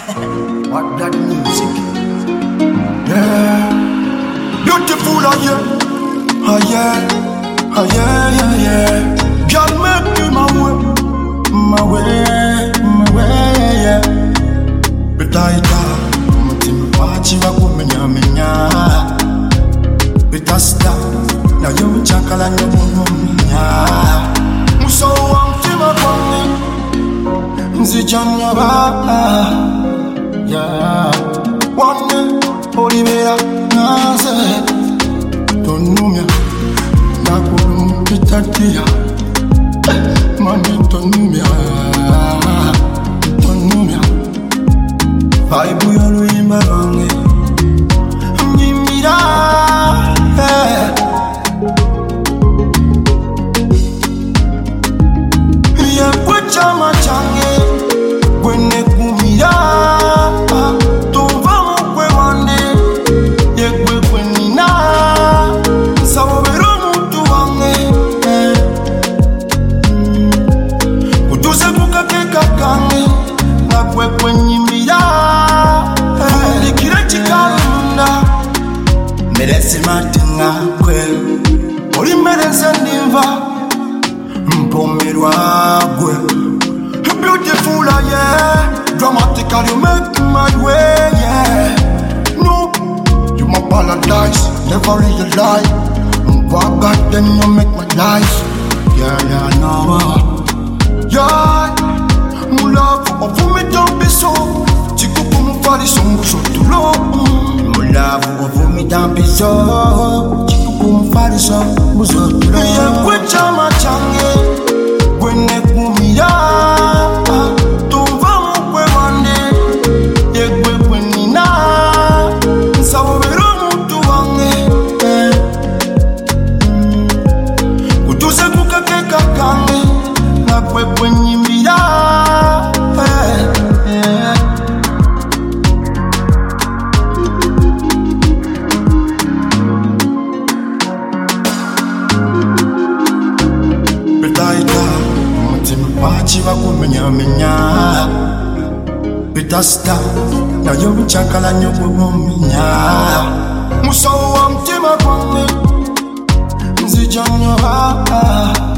What that music? Yeah, beautiful, oh yeah, oh yeah, oh yeah, yeah, yeah. Girl, make me my way, my way, my way, yeah. Betaita, mutima pachi wakumenya menya. Betasta, na yo chakala nyomenya. Muso wamtima kwangu, nzijanya ba. Yeah, one day, Olivia, Naze, Tonumia, Nakum, Pitatia, Mani Tonumia, Tonumia, Bible, Luimarange, Nimira, yeah, put your machange, when they kumira. Merezi matinga kwe Oli merezi nimva Mpomerwa kwe Beautiful, yeah. Dramatically you make my way, yeah. No, you my paradise. Never realize what God then you make my life. Yeah, yeah, no. Yeah, my love, of me don't be so. Chico come for the song, so to low. My love, of me don't be so. Chico come for the song, so to low. Yeah, quit your machange. When they come here, to vamos kwe wande. Ye kwe kweni na, sawo vero mutu wange. Kutuse kukake kakange, na kwe kweni mira. Pachi wakumenya menya Bitasta na yo chakala nyogomenya Muso wa mtima kwangu Nzijanya